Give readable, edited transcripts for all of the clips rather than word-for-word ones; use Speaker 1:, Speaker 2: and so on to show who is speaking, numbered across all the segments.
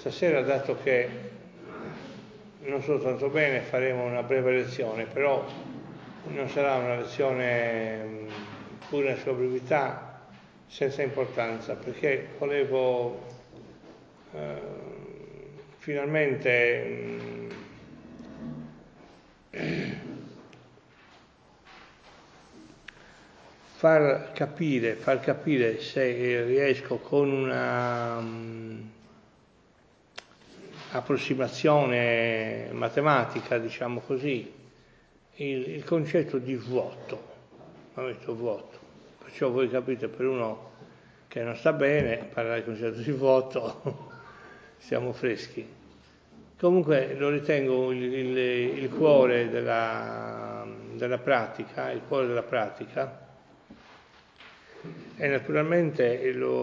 Speaker 1: Stasera, dato che non so tanto bene, faremo una breve lezione, però non sarà una lezione, pur nella sua brevità, senza importanza, perché volevo finalmente far capire se riesco con una approssimazione matematica, diciamo così, il concetto di vuoto. Ho detto vuoto, perciò voi capite, per uno che non sta bene parlare del concetto di vuoto siamo freschi. Comunque lo ritengo il cuore della pratica, il cuore della pratica, e naturalmente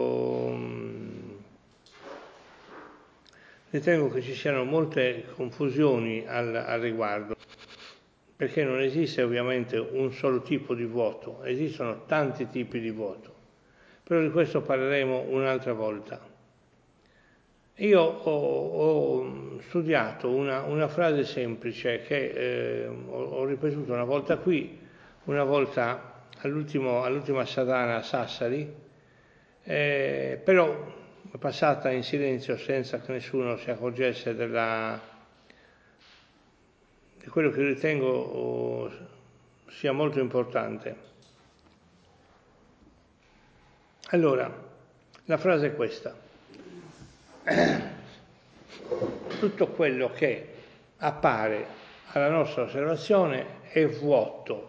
Speaker 1: ritengo che ci siano molte confusioni al riguardo, perché non esiste ovviamente un solo tipo di vuoto, esistono tanti tipi di vuoto, però di questo parleremo un'altra volta. Io ho studiato una frase semplice che ho ripetuto una volta qui, una volta all'ultima sadhana a Sassari, però è passata in silenzio senza che nessuno si accorgesse di quello che ritengo sia molto importante. Allora, la frase è questa: tutto quello che appare alla nostra osservazione è vuoto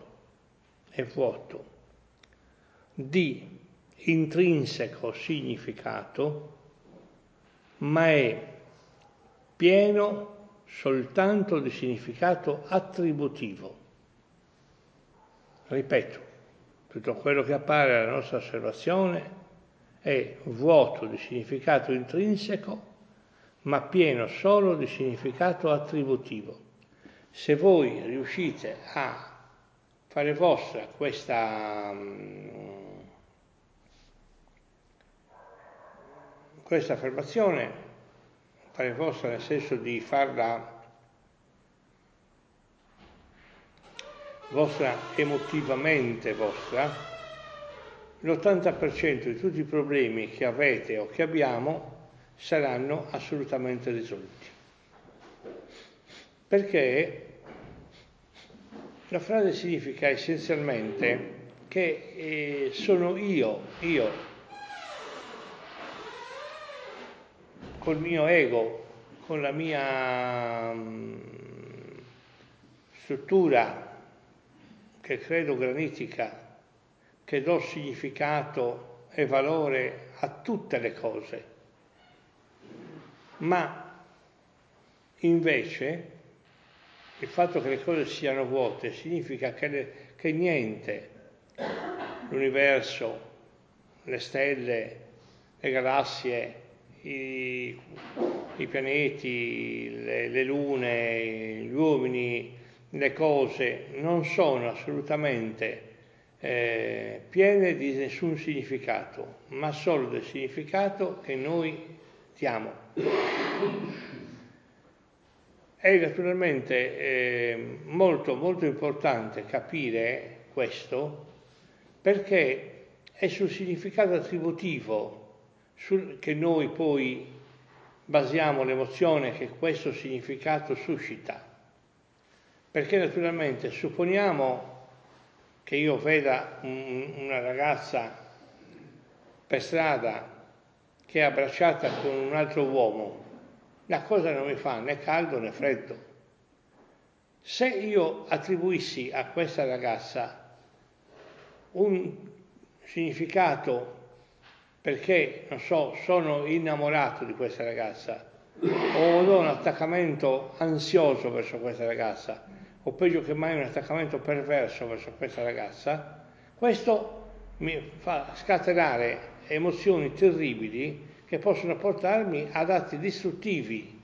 Speaker 1: di intrinseco significato, ma è pieno soltanto di significato attributivo. Ripeto, tutto quello che appare alla nostra osservazione è vuoto di significato intrinseco, ma pieno solo di significato attributivo. Se voi riuscite a fare vostra questa affermazione, fare vostra nel senso di farla vostra emotivamente vostra, l'80% di tutti i problemi che avete o che abbiamo saranno assolutamente risolti. Perché la frase significa essenzialmente che sono io, col mio ego, con la mia struttura che credo granitica, che do significato e valore a tutte le cose, ma invece il fatto che le cose siano vuote significa che niente, l'universo, le stelle, le galassie, i pianeti, le lune, gli uomini, le cose non sono assolutamente piene di nessun significato, ma solo del significato che noi diamo. È naturalmente molto molto importante capire questo, perché è sul significato attributivo che noi poi basiamo l'emozione che questo significato suscita. Perché naturalmente supponiamo che io veda una ragazza per strada che è abbracciata con un altro uomo, la cosa non mi fa né caldo né freddo. Se io attribuissi a questa ragazza un significato perché, non so, sono innamorato di questa ragazza o ho un attaccamento ansioso verso questa ragazza, o peggio che mai un attaccamento perverso verso questa ragazza, questo mi fa scatenare emozioni terribili che possono portarmi ad atti distruttivi.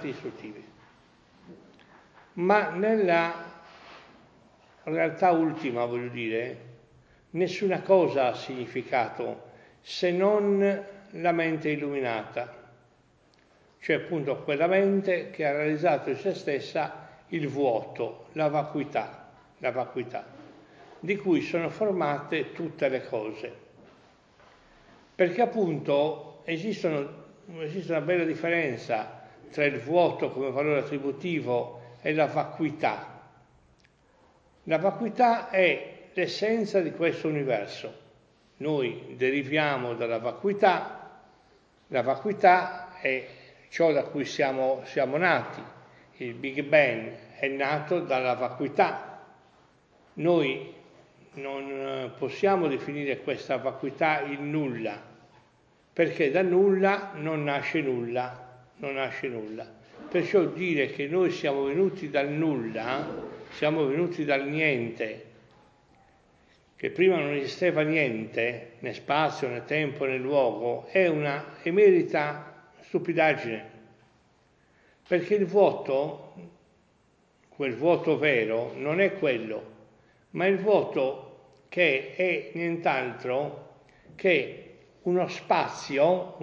Speaker 1: Ma nella realtà ultima, voglio dire, nessuna cosa ha significato se non la mente illuminata. cioè appunto quella mente che ha realizzato in se stessa il vuoto, la vacuità, di cui sono formate tutte le cose. Perché appunto esiste una bella differenza tra il vuoto come valore attributivo e la vacuità. La vacuità è l'essenza di questo universo. Noi deriviamo dalla vacuità, la vacuità è ciò da cui siamo nati. Il Big Bang è nato dalla vacuità. Noi non possiamo definire questa vacuità il nulla, perché da nulla non nasce nulla. Perciò dire che noi siamo venuti dal nulla, siamo venuti dal niente, che prima non esisteva niente, né spazio, né tempo, né luogo, è una emerita stupidaggine. Perché il vuoto, quel vuoto vero, non è quello, ma il vuoto che è nient'altro che uno spazio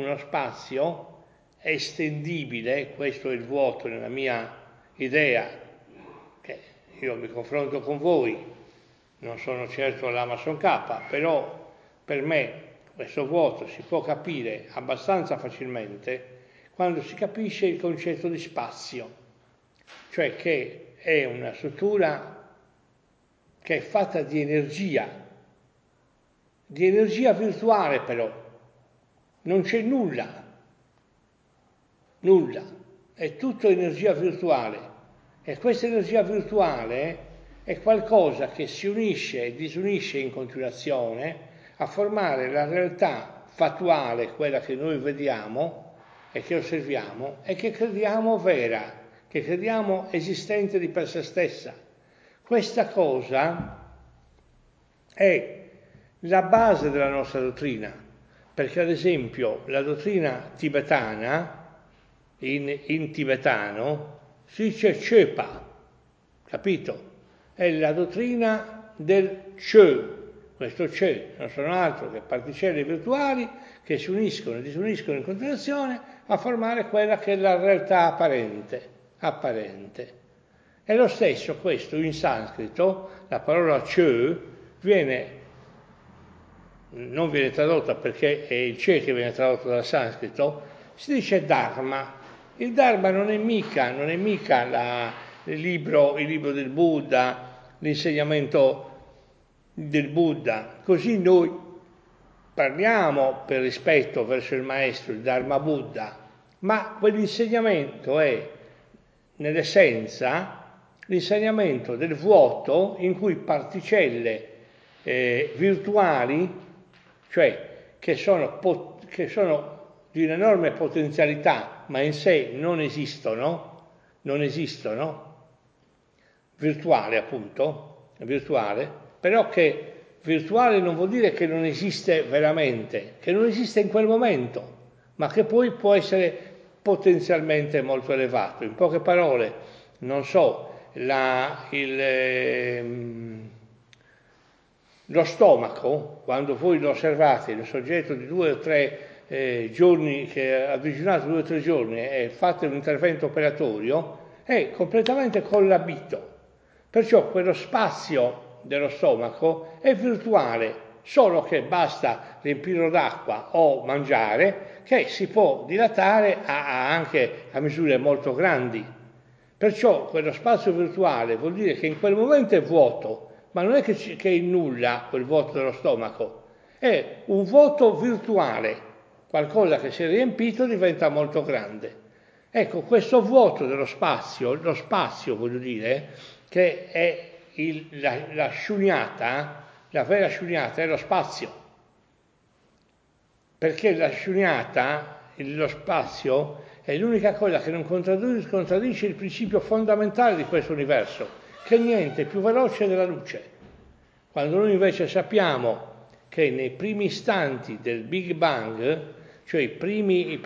Speaker 1: estendibile. Questo è il vuoto nella mia idea, che io mi confronto con voi, non sono certo l'Amazon K, però per me questo vuoto si può capire abbastanza facilmente quando si capisce il concetto di spazio, cioè che è una struttura che è fatta di energia virtuale, però non c'è nulla, è tutto energia virtuale, e questa energia virtuale è qualcosa che si unisce e disunisce in continuazione a formare la realtà fattuale, quella che noi vediamo e che osserviamo e che crediamo vera, che crediamo esistente di per sé stessa. Questa cosa è la base della nostra dottrina, perché ad esempio la dottrina tibetana, in tibetano, si dice Chöpa, capito? È la dottrina del Chö. Questo Chö non sono altro che particelle virtuali che si uniscono e disuniscono in continuazione a formare quella che è la realtà apparente. È lo stesso questo in sanscrito, la parola Chö non viene tradotta perché è il Che che viene tradotto dal sanscrito, si dice Dharma. Il Dharma non è mica il libro del Buddha, l'insegnamento del Buddha. Così noi parliamo per rispetto verso il maestro, il Dharma Buddha, ma quell'insegnamento è nell'essenza l'insegnamento del vuoto in cui particelle virtuali, cioè che sono di un'enorme potenzialità, ma in sé non esistono, virtuale appunto, però che virtuale non vuol dire che non esiste veramente, che non esiste in quel momento, ma che poi può essere potenzialmente molto elevato. In poche parole, non so, lo stomaco, quando voi lo osservate, il soggetto di 2 o 3 giorni, che ha digiunato 2 o 3 giorni e fate un intervento operatorio, è completamente collabito. Perciò quello spazio dello stomaco è virtuale, solo che basta riempirlo d'acqua o mangiare, che si può dilatare anche a misure molto grandi. Perciò quello spazio virtuale vuol dire che in quel momento è vuoto, ma non è che è il nulla quel vuoto dello stomaco, è un vuoto virtuale, qualcosa che si è riempito diventa molto grande. Ecco, questo vuoto dello spazio, lo spazio voglio dire, che è la shunyata, la vera shunyata è lo spazio, perché la shunyata, lo spazio, è l'unica cosa che non contraddice il principio fondamentale di questo universo, che niente è più veloce della luce. Quando noi invece sappiamo che nei primi istanti del Big Bang, cioè i primi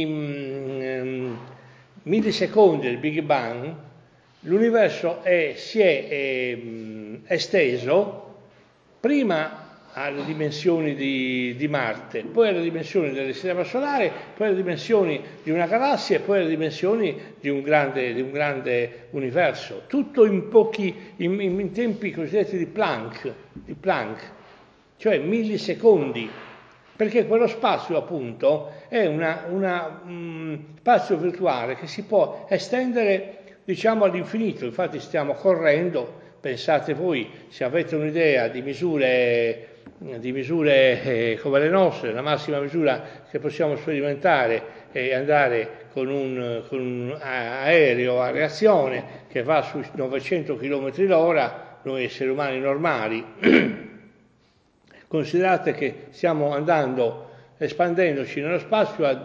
Speaker 1: millisecondi del Big Bang, l'universo si è esteso prima alle dimensioni di Marte, poi alle dimensioni del sistema solare, poi alle dimensioni di una galassia e poi alle dimensioni di un grande universo. Tutto in tempi cosiddetti di Planck, cioè millisecondi, perché quello spazio appunto è spazio virtuale che si può estendere diciamo all'infinito. Infatti stiamo correndo, pensate voi, se avete un'idea di misure come le nostre, la massima misura che possiamo sperimentare è andare con un aereo a reazione che va sui 900 km l'ora, noi esseri umani normali. Considerate che stiamo espandendoci nello spazio a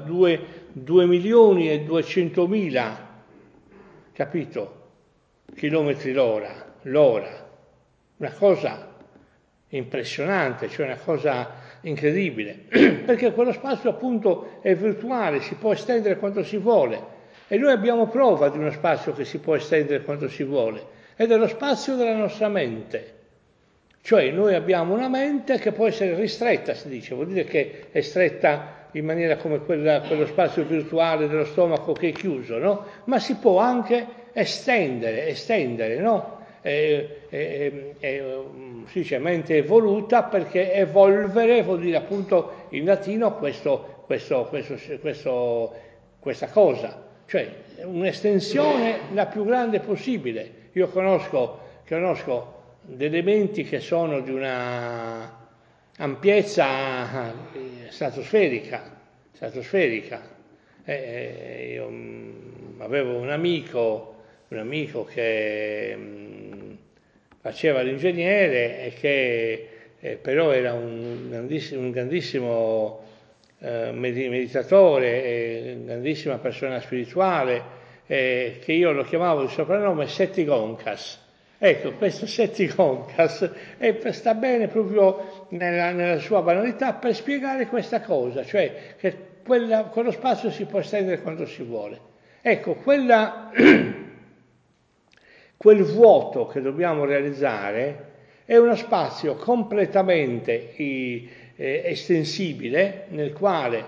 Speaker 1: 2.200.000, capito? Chilometri l'ora. Una cosa impressionante, cioè una cosa incredibile, perché quello spazio appunto è virtuale, si può estendere quanto si vuole, e noi abbiamo prova di uno spazio che si può estendere quanto si vuole, ed è lo spazio della nostra mente. Cioè noi abbiamo una mente che può essere ristretta, si dice, vuol dire che è stretta in maniera come quello spazio virtuale dello stomaco che è chiuso, no? Ma si può anche estendere, no? Si dice mente evoluta perché evolvere vuol dire appunto in latino questa cosa, cioè un'estensione la più grande possibile. Io conosco degli elementi che sono di una ampiezza stratosferica. Io avevo un amico che faceva l'ingegnere e che però era un grandissimo meditatore, grandissima persona spirituale, che io lo chiamavo di soprannome Settigonkas. Ecco, questo Settigonkas sta bene proprio nella sua banalità per spiegare questa cosa, cioè che quello spazio si può estendere quanto si vuole. Ecco, quel vuoto che dobbiamo realizzare è uno spazio completamente estensibile, nel quale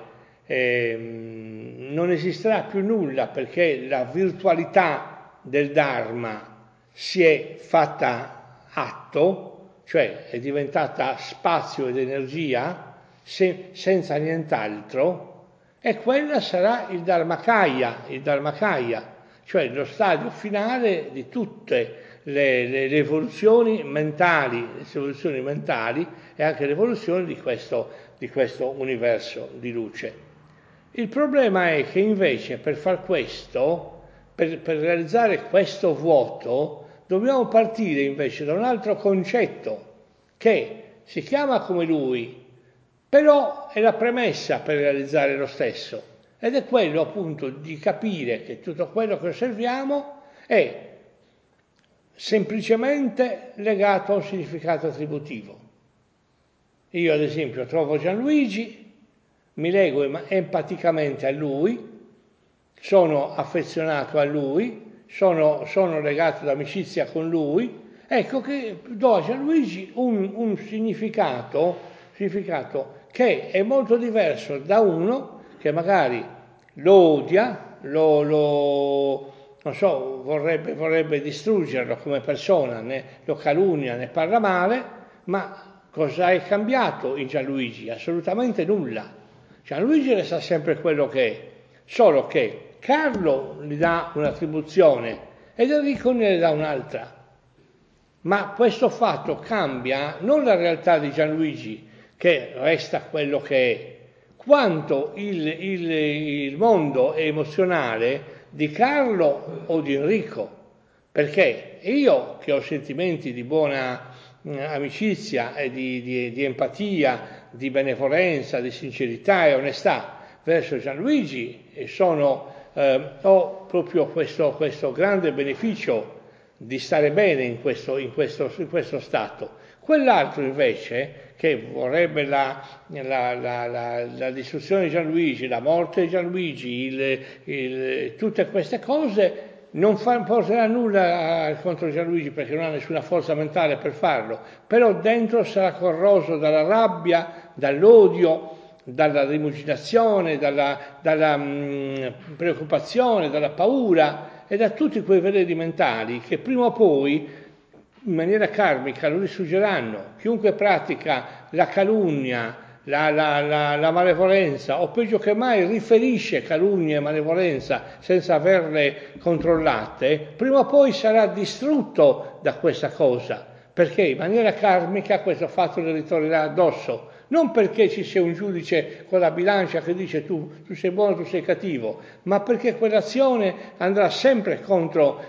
Speaker 1: non esisterà più nulla, perché la virtualità del Dharma si è fatta atto, cioè è diventata spazio ed energia senza nient'altro, e quella sarà il Dharmakaya, cioè lo stadio finale di tutte le evoluzioni mentali e anche l'evoluzione di questo universo di luce. Il problema è che invece per far questo, per realizzare questo vuoto, dobbiamo partire invece da un altro concetto che si chiama come lui, però è la premessa per realizzare lo stesso, ed è quello appunto di capire che tutto quello che osserviamo è semplicemente legato a un significato attributivo. Io ad esempio trovo Gianluigi, mi lego empaticamente a lui, sono affezionato a lui, sono legato d'amicizia con lui, ecco che do a Gianluigi un significato che è molto diverso da uno che magari lo odia, non so, vorrebbe distruggerlo come persona, lo calunnia, ne parla male, ma cosa è cambiato in Gianluigi? Assolutamente nulla. Gianluigi resta sempre quello che è, solo che Carlo gli dà un'attribuzione ed Enrico ne dà un'altra. Ma questo fatto cambia non la realtà di Gianluigi, che resta quello che è, quanto il mondo emozionale di Carlo o di Enrico. Perché io, che ho sentimenti di buona amicizia e di empatia, di benevolenza, di sincerità e onestà verso Gianluigi, ho proprio questo grande beneficio di stare bene in questo stato. Quell'altro invece, che vorrebbe la distruzione di Gianluigi, la morte di Gianluigi, tutte queste cose, non porterà nulla contro Gianluigi perché non ha nessuna forza mentale per farlo, però dentro sarà corroso dalla rabbia, dall'odio, dalla rimuginazione, dalla preoccupazione, dalla paura e da tutti quei veleni mentali che prima o poi in maniera karmica lo distruggeranno. Chiunque pratica la calunnia, la malevolenza, o peggio che mai riferisce calunnia e malevolenza senza averle controllate, prima o poi sarà distrutto da questa cosa, perché in maniera karmica questo fatto le ritornerà addosso. Non perché ci sia un giudice con la bilancia che dice tu sei buono, tu sei cattivo, ma perché quell'azione andrà sempre contro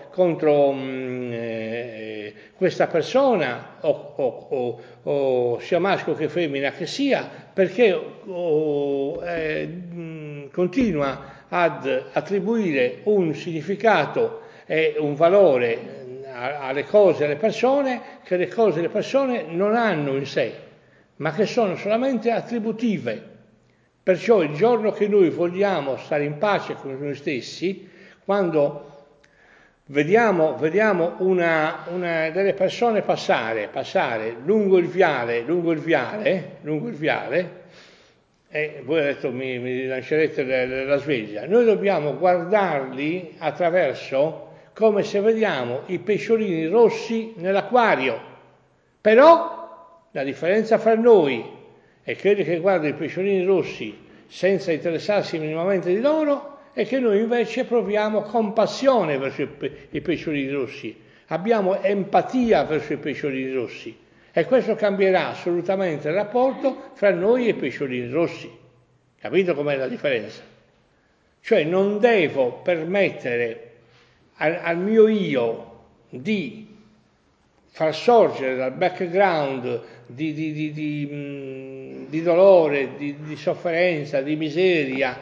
Speaker 1: questa persona, o sia maschio che femmina che sia, perché continua ad attribuire un significato e un valore alle cose e alle persone che le cose e le persone non hanno in sé, ma che sono solamente attributive. Perciò il giorno che noi vogliamo stare in pace con noi stessi, quando vediamo delle persone passare lungo il viale, e voi adesso mi lancerete la sveglia, noi dobbiamo guardarli attraverso come se vediamo i pesciolini rossi nell'acquario, però la differenza fra noi e quelli che guardano i pesciolini rossi senza interessarsi minimamente di loro è che noi invece proviamo compassione verso i pesciolini rossi, abbiamo empatia verso i pesciolini rossi e questo cambierà assolutamente il rapporto fra noi e i pesciolini rossi. Capito com'è la differenza? Cioè non devo permettere al mio io di far sorgere dal background di dolore, di sofferenza, di miseria,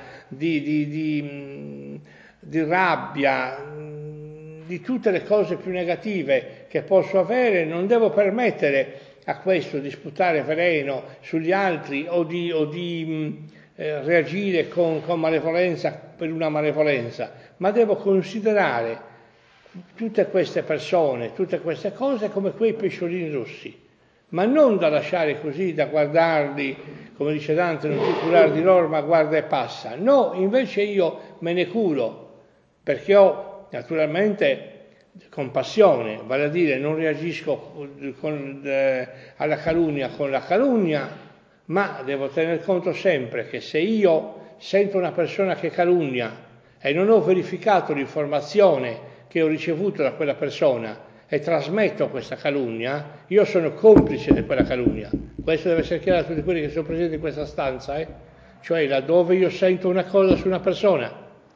Speaker 1: di rabbia, di tutte le cose più negative che posso avere, non devo permettere a questo di sputare veleno sugli altri o di reagire con malevolenza per una malevolenza, ma devo considerare tutte queste persone, tutte queste cose come quei pesciolini rossi, ma non da lasciare così, da guardarli, come dice Dante, non ti curare di loro, ma guarda e passa. No, invece io me ne curo, perché ho naturalmente compassione, vale a dire non reagisco alla calunnia con la calunnia, ma devo tener conto sempre che se io sento una persona che calunnia e non ho verificato l'informazione che ho ricevuto da quella persona e trasmetto questa calunnia, io sono complice di quella calunnia. Questo deve essere chiaro a tutti quelli che sono presenti in questa stanza, cioè laddove io sento una cosa su una persona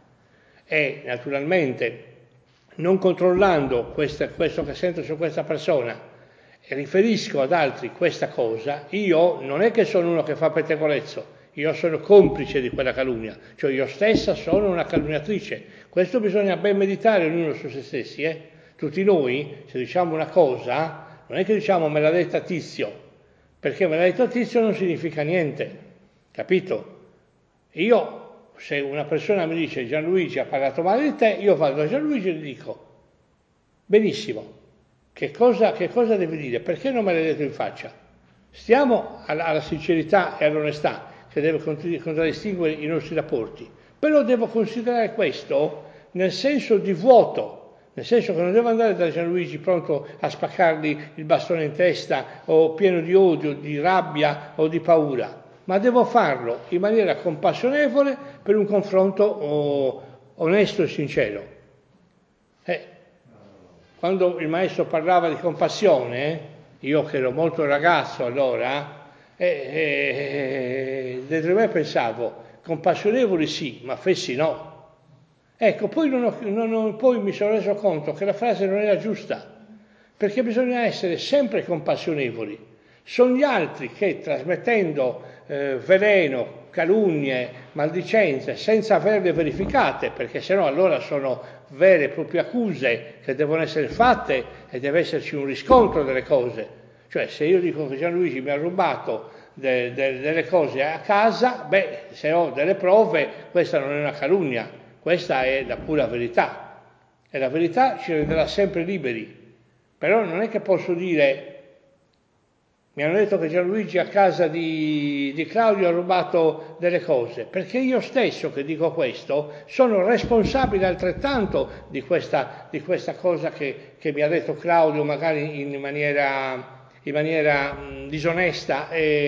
Speaker 1: e naturalmente non controllando questo che sento su questa persona e riferisco ad altri questa cosa, io non è che sono uno che fa pettegolezzo, io sono complice di quella calunnia, cioè io stessa sono una calunniatrice. Questo bisogna ben meditare ognuno su se stessi. Tutti noi, se diciamo una cosa, non è che diciamo me l'ha detta Tizio, perché me l'ha detto Tizio non significa niente, capito? Io, se una persona mi dice Gianluigi ha parlato male di te, io vado a Gianluigi e gli dico, benissimo, che cosa devi dire? Perché non me l'hai detto in faccia? Stiamo alla sincerità e all'onestà, che deve contraddistinguere i nostri rapporti, però devo considerare questo nel senso di vuoto, nel senso che non devo andare da Gianluigi pronto a spaccargli il bastone in testa o pieno di odio, di rabbia o di paura, ma devo farlo in maniera compassionevole per un confronto onesto e sincero. Quando il maestro parlava di compassione, io che ero molto ragazzo allora, dentro di me pensavo, compassionevoli sì, ma fessi no. Ecco, poi poi mi sono reso conto che la frase non era giusta, perché bisogna essere sempre compassionevoli. Sono gli altri che trasmettendo veleno, calunnie, maldicenze, senza averle verificate, perché sennò allora sono vere e proprie accuse che devono essere fatte e deve esserci un riscontro delle cose. Cioè se io dico che Gianluigi mi ha rubato delle cose a casa, se ho delle prove, questa non è una calunnia, questa è la pura verità. e la verità ci renderà sempre liberi. Però non è che posso dire, mi hanno detto che Gianluigi a casa di Claudio ha rubato delle cose, perché io stesso che dico questo sono responsabile altrettanto di questa cosa che mi ha detto Claudio, magari in maniera disonesta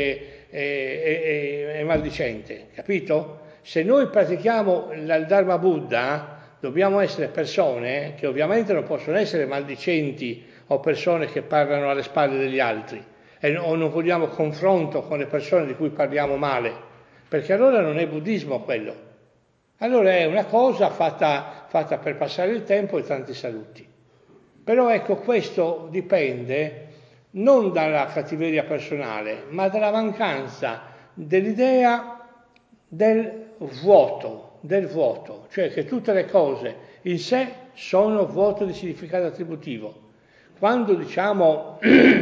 Speaker 1: e maldicente, capito? Se noi pratichiamo il Dharma Buddha, dobbiamo essere persone che ovviamente non possono essere maldicenti o persone che parlano alle spalle degli altri, o non vogliamo confronto con le persone di cui parliamo male, perché allora non è buddismo quello, allora è una cosa fatta per passare il tempo e tanti saluti. Però ecco, questo dipende non dalla cattiveria personale, ma dalla mancanza dell'idea del vuoto, cioè che tutte le cose in sé sono vuoto di significato attributivo. Quando diciamo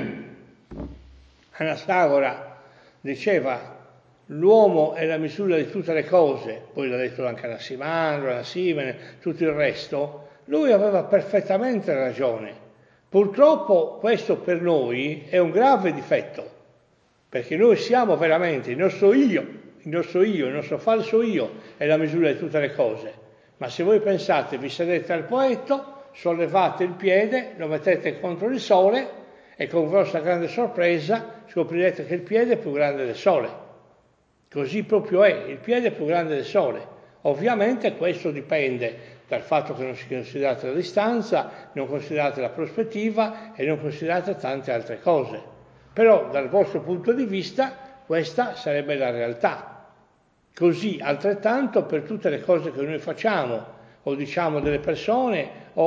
Speaker 1: Anastagora diceva l'uomo è la misura di tutte le cose, poi l'ha detto anche Anassimandro, Anassimene, tutto il resto, lui aveva perfettamente ragione. Purtroppo questo per noi è un grave difetto, perché noi siamo veramente il nostro falso io è la misura di tutte le cose. Ma se voi pensate, vi sedete al poetto, sollevate il piede, lo mettete contro il sole e con vostra grande sorpresa scoprirete che il piede è più grande del sole. Così proprio è, il piede è più grande del sole. Ovviamente questo dipende dal fatto che non si considerate la distanza, non considerate la prospettiva e non considerate tante altre cose. Però dal vostro punto di vista questa sarebbe la realtà. Così altrettanto per tutte le cose che noi facciamo o diciamo delle persone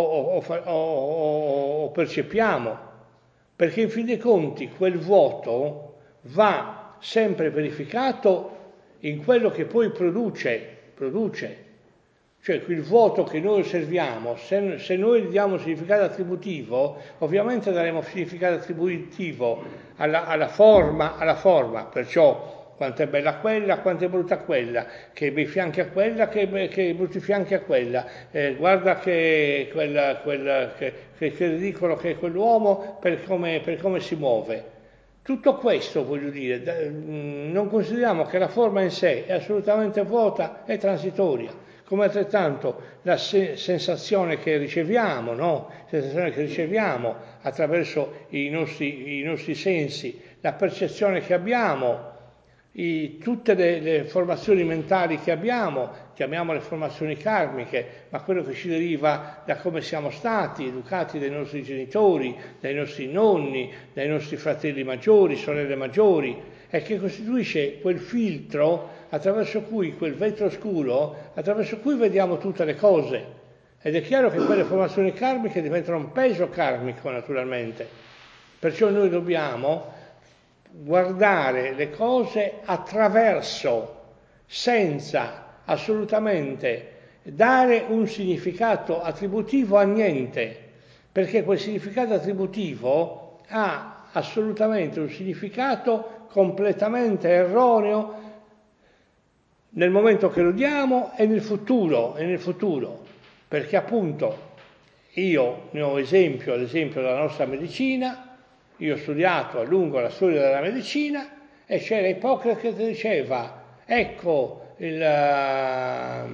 Speaker 1: o percepiamo. Perché in fin dei conti quel vuoto va sempre verificato in quello che poi produce. Cioè quel vuoto che noi osserviamo, se noi gli diamo significato attributivo, ovviamente daremo significato attributivo alla forma, perciò quanto è bella quella, quanto è brutta quella, che bei fianchi a quella, che brutti fianchi a quella, guarda che ridicolo che è quell'uomo per come si muove. Tutto questo, voglio dire, non consideriamo che la forma in sé è assolutamente vuota e transitoria, come altrettanto la sensazione che riceviamo, no? Sensazione che riceviamo attraverso i nostri sensi, la percezione che abbiamo, tutte le formazioni mentali che abbiamo, chiamiamole formazioni karmiche, ma quello che ci deriva da come siamo stati educati dai nostri genitori, dai nostri nonni, dai nostri fratelli maggiori, sorelle maggiori, e che costituisce quel filtro attraverso cui, quel vetro scuro, attraverso cui vediamo tutte le cose. Ed è chiaro che quelle formazioni karmiche diventano un peso karmico, naturalmente. Perciò noi dobbiamo guardare le cose attraverso, senza assolutamente dare un significato attributivo a niente, perché quel significato attributivo ha assolutamente un significato completamente erroneo nel momento che lo diamo e nel futuro, perché appunto io ne ho esempio, ad esempio della nostra medicina. Io ho studiato a lungo la storia della medicina e c'era Ippocrate che diceva, ecco, la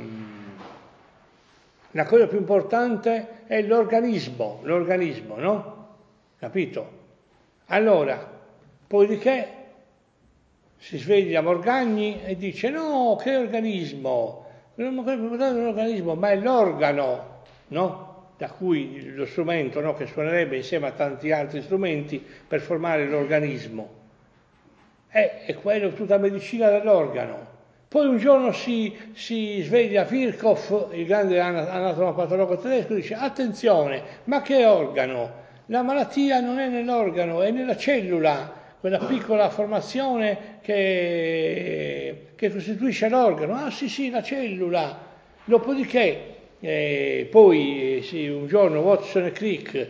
Speaker 1: cosa più importante è l'organismo, no? Capito? Allora, poi di che si sveglia Morgagni e dice, no, che organismo? Non è più importante l'organismo, ma è l'organo, no? Da cui lo strumento, no, che suonerebbe insieme a tanti altri strumenti per formare l'organismo. È quello, tutta medicina dell'organo. Poi un giorno si sveglia Virchow, il grande anatomopatologo tedesco, e dice, attenzione, ma che organo? La malattia non è nell'organo, è nella cellula, quella piccola formazione che costituisce l'organo. Ah sì, la cellula. Dopodiché poi un giorno Watson e Crick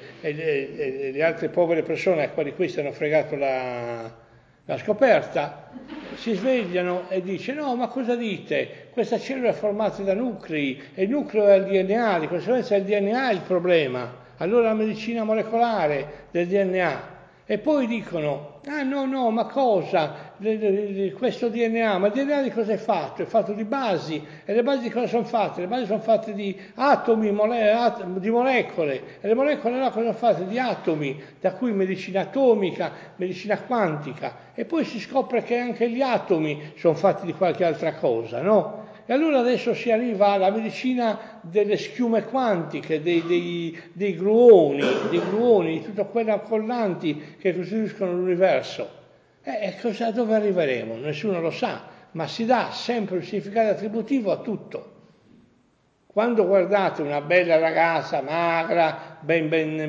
Speaker 1: e le altre povere persone a quali questi hanno fregato la scoperta si svegliano e dice no, ma cosa dite? Questa cellula è formata da nuclei e il nucleo è il DNA, di conseguenza è il DNA il problema. Allora la medicina molecolare del DNA. E poi dicono, ah no, ma cosa? Questo DNA, ma il DNA di cosa è fatto? È fatto di basi, e le basi di cosa sono fatte? Le basi sono fatte di atomi, di molecole, e le molecole là cosa sono fatte? Di atomi, da cui medicina atomica, medicina quantica, e poi si scopre che anche gli atomi sono fatti di qualche altra cosa, no? E allora adesso si arriva alla medicina delle schiume quantiche, dei gluoni, di tutte quelle affollanti che costituiscono l'universo. E dove arriveremo? Nessuno lo sa, ma si dà sempre un significato attributivo a tutto. Quando guardate una bella ragazza magra, ben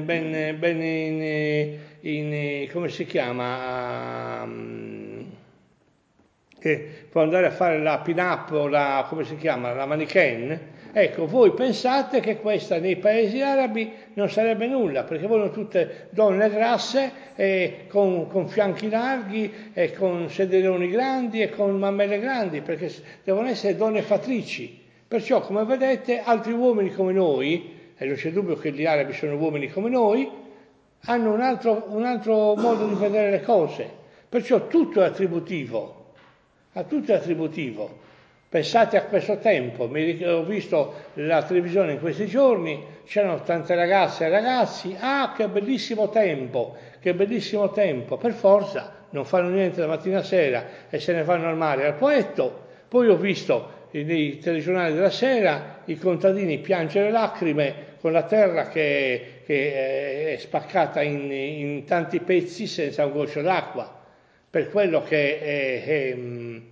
Speaker 1: come si chiama? Che può andare a fare la pin-up o la, come si chiama, la mannequin, ecco, voi pensate che questa nei paesi arabi non sarebbe nulla, perché vogliono tutte donne grasse, con fianchi larghi, e con sederoni grandi e con mammelle grandi, perché devono essere donne fattrici. Perciò, come vedete, altri uomini come noi, e non c'è dubbio che gli arabi sono uomini come noi, hanno un altro modo di vedere le cose. Perciò tutto è attributivo. A tutto è attributivo. Pensate a questo tempo, ho visto la televisione in questi giorni, c'erano tante ragazze e ragazzi, ah che bellissimo tempo, per forza non fanno niente da mattina a sera e se ne vanno al mare al poetto. Poi ho visto nei telegiornali della sera i contadini piangere lacrime con la terra che è spaccata in tanti pezzi senza un goccio d'acqua, per quello che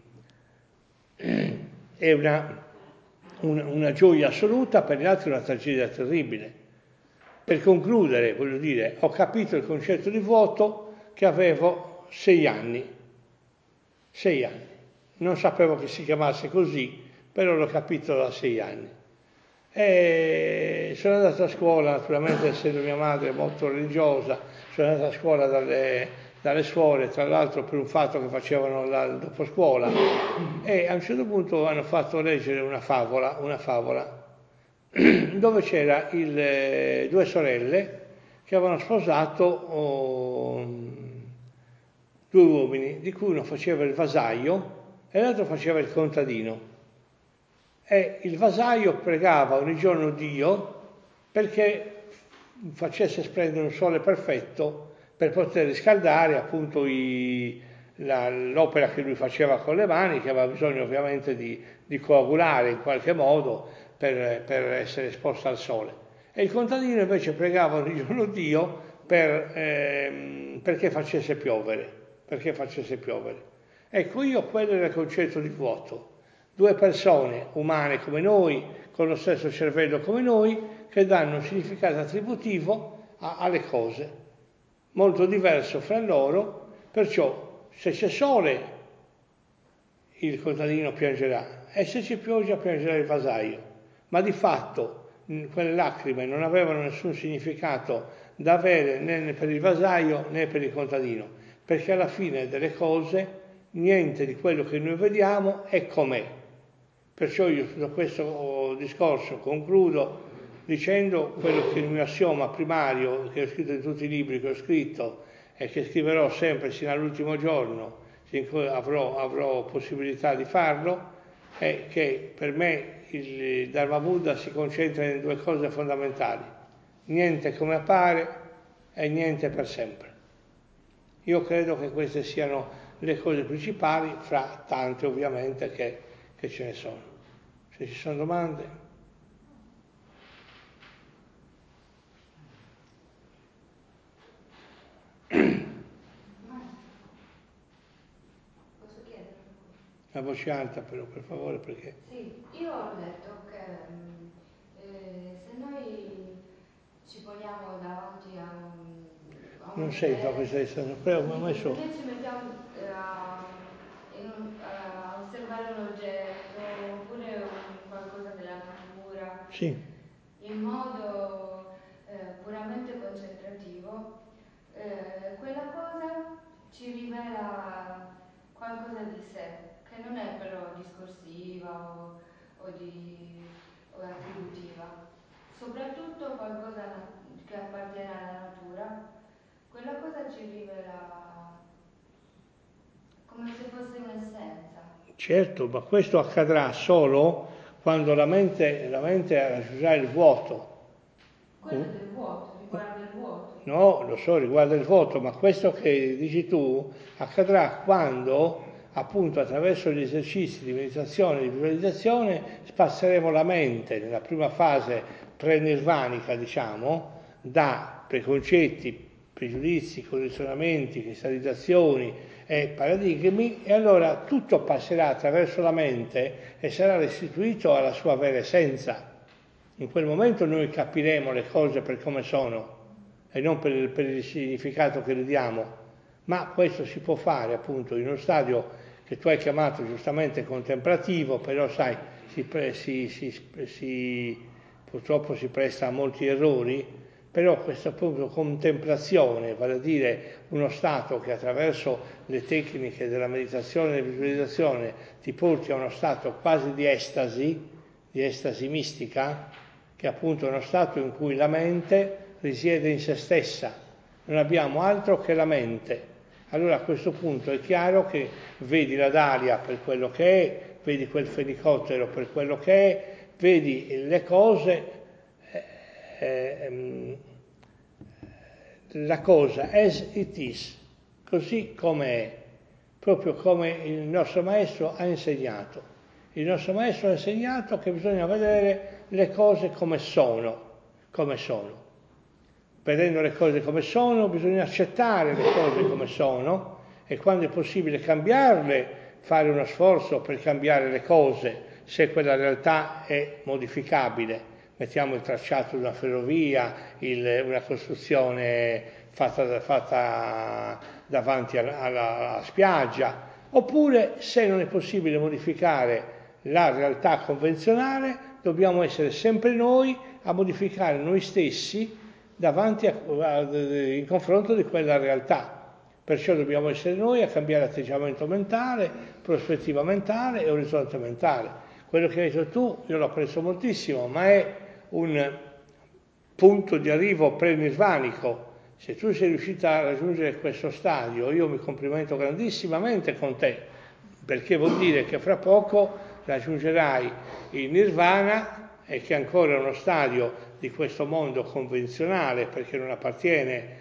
Speaker 1: è una gioia assoluta, per gli altri una tragedia terribile. Per concludere, voglio dire, ho capito il concetto di vuoto che avevo 6 anni. 6 anni. Non sapevo che si chiamasse così, però l'ho capito da 6 anni. E sono andato a scuola, naturalmente essendo mia madre molto religiosa, sono andato a scuola dalle suore, tra l'altro per un fatto che facevano dopo scuola, e a un certo punto hanno fatto leggere una favola dove c'era due sorelle che avevano sposato due uomini, di cui uno faceva il vasaio e l'altro faceva il contadino. E il vasaio pregava ogni giorno Dio perché facesse splendere un sole perfetto per poter riscaldare appunto l'opera che lui faceva con le mani, che aveva bisogno ovviamente di coagulare in qualche modo per essere esposta al sole. E il contadino invece pregava ogni giorno Dio perché facesse piovere. Ecco, quello era il concetto di vuoto. Due persone umane come noi, con lo stesso cervello come noi, che danno un significato attributivo alle cose, molto diverso fra loro, perciò se c'è sole il contadino piangerà e se c'è pioggia piangerà il vasaio, ma di fatto quelle lacrime non avevano nessun significato da avere né per il vasaio né per il contadino, perché alla fine delle cose niente di quello che noi vediamo è com'è. Perciò io da questo discorso concludo dicendo quello che è il mio assioma primario, che ho scritto in tutti i libri che ho scritto e che scriverò sempre sino all'ultimo giorno, in cui avrò possibilità di farlo, è che per me il Dharma Buddha si concentra in due cose fondamentali: niente come appare e niente per sempre. Io credo che queste siano le cose principali, fra tante ovviamente che ce ne sono. Se ci sono domande.
Speaker 2: Posso chiedere?
Speaker 1: A voce alta però, per favore, perché...
Speaker 2: Sì, io ho detto che se noi ci poniamo davanti a un
Speaker 1: Non sento
Speaker 2: oggetto,
Speaker 1: cosa stai dicendo, però mi ha
Speaker 2: se
Speaker 1: messo...
Speaker 2: noi ci mettiamo a osservare un oggetto oppure qualcosa della natura
Speaker 1: Sì,
Speaker 2: in modo puramente concentrativo, quella cosa ci rivela qualcosa di sé. tutto qualcosa che appartiene alla natura, quella cosa ci rivela come se fosse un'essenza.
Speaker 1: Certo, ma questo accadrà solo quando la mente raggiungerà il vuoto.
Speaker 2: Quello del vuoto, riguarda il vuoto.
Speaker 1: No, lo so, riguarda il vuoto, ma questo che dici tu accadrà quando, appunto, attraverso gli esercizi di meditazione e di visualizzazione, spasseremo la mente nella prima fase pre-nirvanica, diciamo, da preconcetti, pregiudizi, condizionamenti, cristallizzazioni e paradigmi, e allora tutto passerà attraverso la mente e sarà restituito alla sua vera essenza. In quel momento noi capiremo le cose per come sono e non per il significato che le diamo, ma questo si può fare appunto in uno stadio che tu hai chiamato giustamente contemplativo, però sai, purtroppo si presta a molti errori, però questa appunto contemplazione, vale a dire uno stato che attraverso le tecniche della meditazione e della visualizzazione ti porti a uno stato quasi di estasi mistica, che appunto è uno stato in cui la mente risiede in se stessa, non abbiamo altro che la mente. Allora a questo punto è chiaro che vedi la Dalia per quello che è, vedi quel fenicottero per quello che è, vedi le cose, la cosa as it is, così come è, proprio come il nostro maestro ha insegnato. Il nostro maestro ha insegnato che bisogna vedere le cose come sono. Vedendo le cose come sono, bisogna accettare le cose come sono e quando è possibile cambiarle, fare uno sforzo per cambiare le cose, se quella realtà è modificabile. Mettiamo il tracciato di una ferrovia, una costruzione fatta davanti alla spiaggia, oppure se non è possibile modificare la realtà convenzionale, dobbiamo essere sempre noi a modificare noi stessi in confronto di quella realtà. Perciò dobbiamo essere noi a cambiare atteggiamento mentale, prospettiva mentale e orizzonte mentale. Quello che hai detto tu io lo apprezzo moltissimo, ma è un punto di arrivo pre-nirvanico. Se tu sei riuscita a raggiungere questo stadio, io mi complimento grandissimamente con te, perché vuol dire che fra poco raggiungerai il nirvana e che ancora è uno stadio di questo mondo convenzionale, perché non appartiene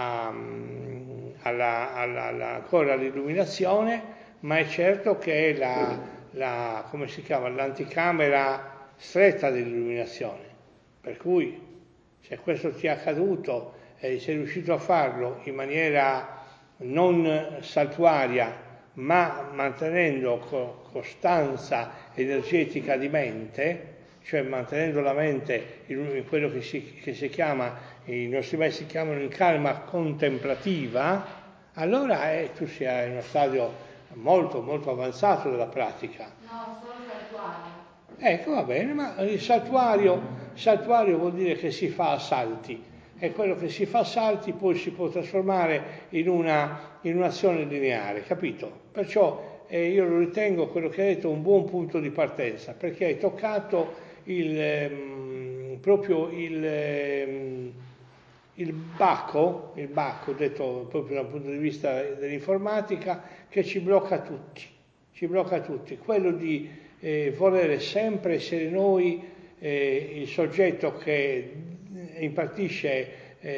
Speaker 1: ancora all'illuminazione, ma è certo che è come si chiama, l'anticamera stretta dell'illuminazione. Per cui se questo ti è accaduto e sei riuscito a farlo in maniera non saltuaria, ma mantenendo costanza energetica di mente, cioè mantenendo la mente in quello che si chiama, i nostri maestri chiamano in calma contemplativa, allora tu sei in uno stadio molto molto avanzato della pratica.
Speaker 2: No, solo saltuario.
Speaker 1: Ecco, va bene, ma il saltuario vuol dire che si fa a salti, e quello che si fa a salti poi si può trasformare in un'azione lineare, capito? Perciò io lo ritengo quello che hai detto un buon punto di partenza, perché hai toccato proprio il bacco, detto proprio dal punto di vista dell'informatica, che ci blocca tutti, quello di volere sempre essere noi il soggetto che impartisce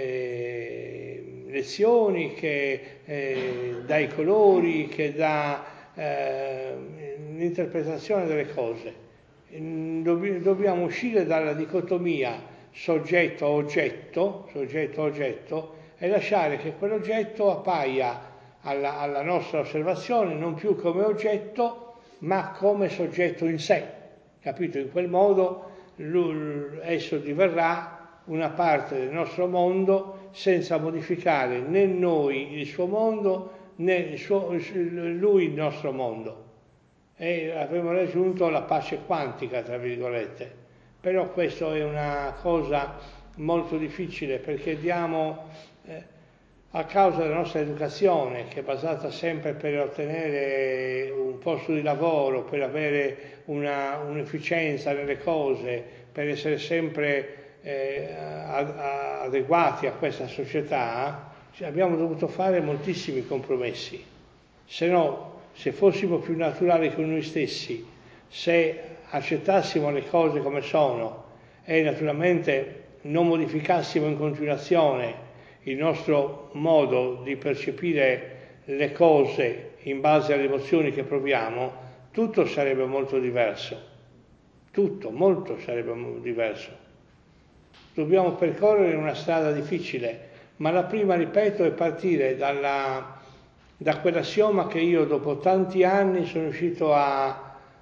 Speaker 1: lezioni, che dà i colori, che dà l'interpretazione delle cose. Dobbiamo uscire dalla dicotomia soggetto-oggetto e lasciare che quell'oggetto appaia alla nostra osservazione non più come oggetto ma come soggetto in sé, capito? In quel modo esso diverrà una parte del nostro mondo senza modificare né noi il suo mondo né lui il nostro mondo. E avremo raggiunto la pace quantica, tra virgolette. Però questo è una cosa molto difficile perché diamo, a causa della nostra educazione, che è basata sempre per ottenere un posto di lavoro, per avere un'efficienza nelle cose, per essere sempre adeguati a questa società, abbiamo dovuto fare moltissimi compromessi. Se no, se fossimo più naturali con noi stessi, se accettassimo le cose come sono e naturalmente non modificassimo in continuazione il nostro modo di percepire le cose in base alle emozioni che proviamo, tutto sarebbe molto diverso. Tutto, molto sarebbe molto diverso. Dobbiamo percorrere una strada difficile, ma la prima, ripeto, è partire da quell'assioma che io dopo tanti anni sono riuscito a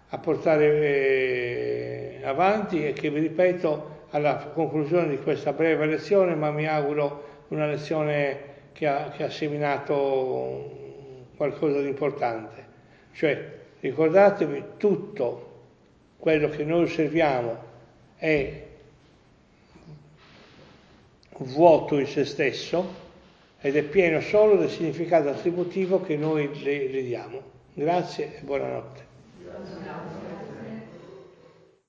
Speaker 1: portare avanti e che vi ripeto alla conclusione di questa breve lezione, ma mi auguro una lezione che ha seminato qualcosa di importante. Cioè, ricordatevi, tutto quello che noi osserviamo è vuoto in se stesso ed è pieno solo del significato attributivo che noi le diamo. Grazie e buonanotte.